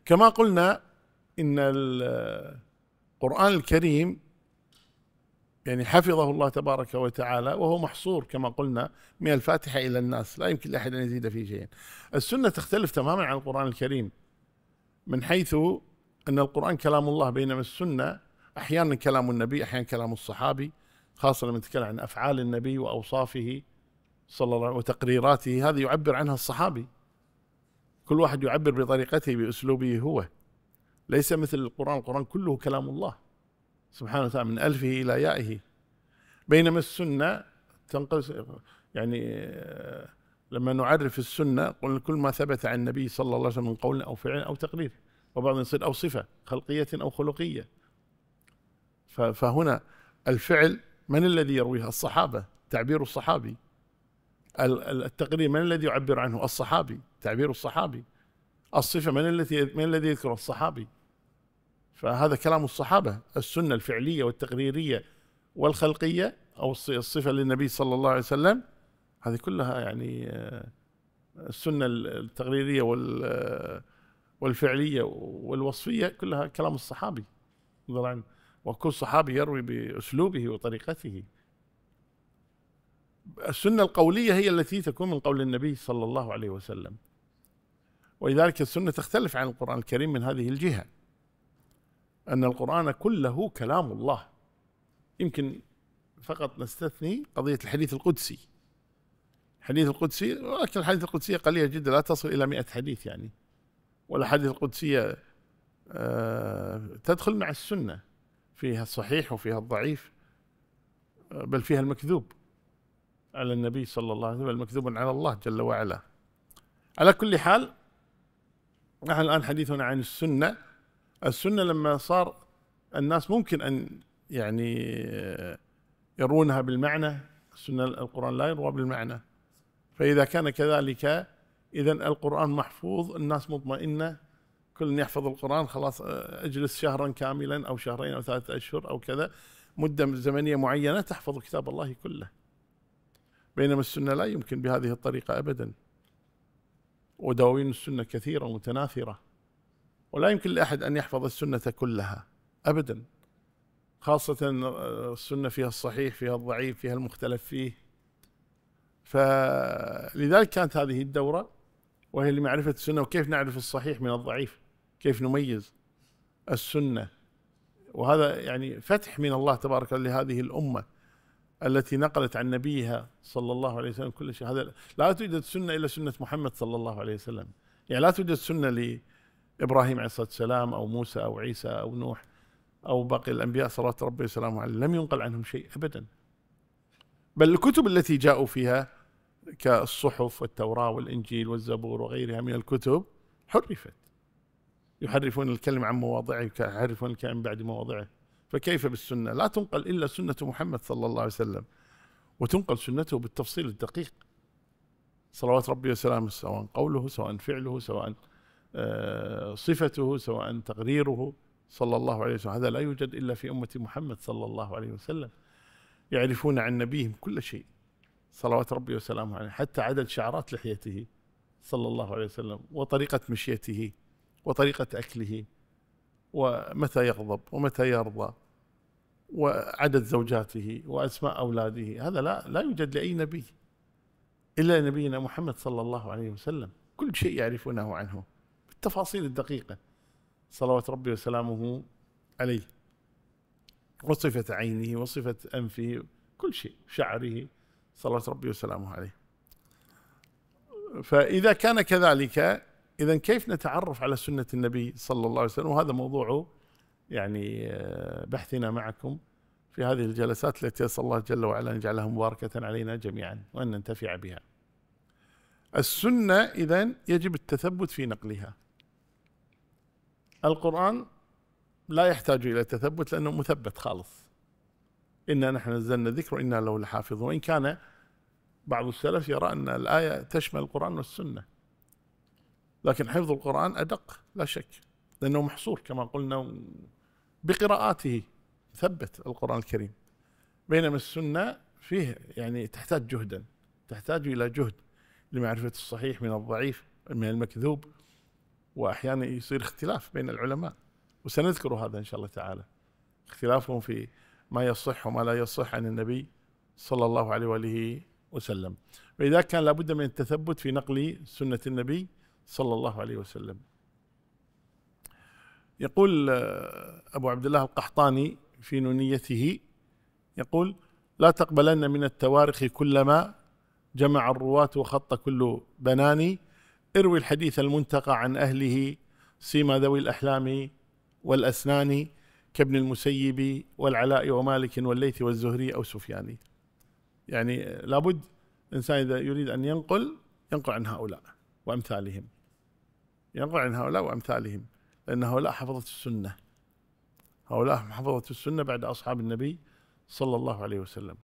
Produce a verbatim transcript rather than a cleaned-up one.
كما قلنا إن القرآن الكريم يعني حفظه الله تبارك وتعالى وهو محصور كما قلنا من الفاتحة إلى الناس، لا يمكن لأحد أن يزيد فيه شيئا. السنة تختلف تماما عن القرآن الكريم من حيث أن القرآن كلام الله، بينما السنة أحيانا كلام النبي، أحيانا كلام الصحابي، خاصة لما نتكلم عن أفعال النبي وأوصافه صلى الله عليه وسلم وتقريراته، هذه يعبر عنها الصحابي، كل واحد يعبر بطريقته بأسلوبه هو، ليس مثل القرآن. القرآن كله كلام الله سبحانه وتعالى من ألفه إلى يائه، بينما السنة تنقل يعني لما نعرف السنة قلنا كل ما ثبت عن النبي صلى الله عليه وسلم من قول أو فعل أو تقرير، وبعض يصير أو صفة خلقية أو خلقية. فهنا الفعل من الذي يرويها؟ الصحابة، تعبير الصحابي. التقرير من الذي يعبر عنه؟ الصحابي، تعبير الصحابي. الصفة من الذي من الذي يذكر؟ الصحابي. فهذا كلام الصحابة. السنة الفعلية والتقريرية والخلقية أو الصفة للنبي صلى الله عليه وسلم، هذه كلها يعني السنة التقريرية والفعلية والوصفية كلها كلام الصحابي، وكل صحابي يروي بأسلوبه وطريقته. السنة القولية هي التي تكون من قول النبي صلى الله عليه وسلم، ولذلك السنة تختلف عن القرآن الكريم من هذه الجهة، أن القرآن كله كلام الله. يمكن فقط نستثني قضية الحديث القدسي. الحديث القدسي، ولكن الحديث القدسية قليلة جدا، لا تصل إلى مئة حديث يعني، والأحاديث القدسية تدخل مع السنة، فيها الصحيح وفيها الضعيف، بل فيها المكذوب على النبي صلى الله عليه وسلم، المكذوب على الله جل وعلا. على كل حال نحن الآن حديثنا عن السنة. السنة لما صار الناس ممكن أن يعني يرونها بالمعنى، السنة القرآن لا يروى بالمعنى، فإذا كان كذلك إذن القرآن محفوظ، الناس مطمئنة، كل يحفظ القرآن خلاص أجلس شهرا كاملا أو شهرين أو ثلاثة أشهر أو كذا، مدة زمنية معينة تحفظ كتاب الله كله. بينما السنة لا يمكن بهذه الطريقة أبدا، ودواوين السنة كثيرة ومتناثرة، ولا يمكن لأحد أن يحفظ السنة كلها أبدا، خاصة السنة فيها الصحيح فيها الضعيف فيها المختلف فيه. فلذلك كانت هذه الدورة وهي لمعرفة السنة، وكيف نعرف الصحيح من الضعيف، كيف نميز السنة. وهذا يعني فتح من الله تبارك لهذه الأمة التي نقلت عن نبيها صلى الله عليه وسلم كل شيء. هذا لا توجد سنة إلا سنة محمد صلى الله عليه وسلم، يعني لا توجد سنة لإبراهيم عليه الصلاة والسلام أو موسى أو عيسى أو نوح أو باقي الأنبياء صلوات ربي وسلامه عليه، لم ينقل عنهم شيء أبدا. بل الكتب التي جاءوا فيها كالصحف والتوراة والإنجيل والزبور وغيرها من الكتب حرفت، يحرفون الكلم عن مواضعه ويحرفون الكلم بعد مواضعه. فكيف بالسنة؟ لا تنقل إلا سنة محمد صلى الله عليه وسلم، وتنقل سنته بالتفصيل الدقيق صلوات ربي وسلامه، سواء قوله سواء فعله سواء صفته سواء تقريره صلى الله عليه وسلم. هذا لا يوجد إلا في أمة محمد صلى الله عليه وسلم، يعرفون عن نبيهم كل شيء صلوات ربي وسلامه عليه، حتى عدد شعرات لحيته صلى الله عليه وسلم، وطريقة مشيته وطريقة أكله، ومتى يغضب ومتى يرضى، وعدد زوجاته وأسماء أولاده. هذا لا لا يوجد لأي نبي إلا نبينا محمد صلى الله عليه وسلم، كل شيء يعرفونه عنه بالتفاصيل الدقيقة صلوات ربي وسلامه عليه، وصفة عينه وصفة أنفه، كل شيء، شعره صلوات ربي وسلامه عليه. فإذا كان كذلك، إذن كيف نتعرف على سنة النبي صلى الله عليه وسلم؟ وهذا موضوع يعني بحثنا معكم في هذه الجلسات التي أسأل الله جل وعلا أن يجعلها مباركة علينا جميعا وأن ننتفع بها. السنة إذن يجب التثبت في نقلها. القرآن لا يحتاج إلى تثبت لأنه مثبت خالص، إنا نحن نزلنا الذكر وإنا له لحافظون. وإن كان بعض السلف يرى أن الآية تشمل القرآن والسنة، لكن حفظ القرآن أدق لا شك، لأنه محصور كما قلنا بقراءاته، ثبت القرآن الكريم. بينما السنة فيه يعني تحتاج جهدا، تحتاج إلى جهد لمعرفة الصحيح من الضعيف من المكذوب، وأحيانا يصير اختلاف بين العلماء، وسنذكر هذا إن شاء الله تعالى، اختلافهم في ما يصح وما لا يصح عن النبي صلى الله عليه وآله وسلم. فإذا كان لابد من التثبت في نقل سنة النبي صلى الله عليه وسلم. يقول أبو عبد الله القحطاني في نونيته، يقول: لا تقبلن من التوارخ كلما جمع الرواة وخط كل بناني، اروي الحديث المنتقى عن أهله سيما ذوي الأحلام والأسنان، كابن المسيب والعلاء ومالك والليث والزهري أو سفياني. يعني لابد إنسان إذا يريد أن ينقل ينقل عن هؤلاء وأمثالهم، ينقل عن هؤلاء وأمثالهم، لأن هؤلاء حفظة السنة، هؤلاء حفظة السنة بعد أصحاب النبي صلى الله عليه وسلم.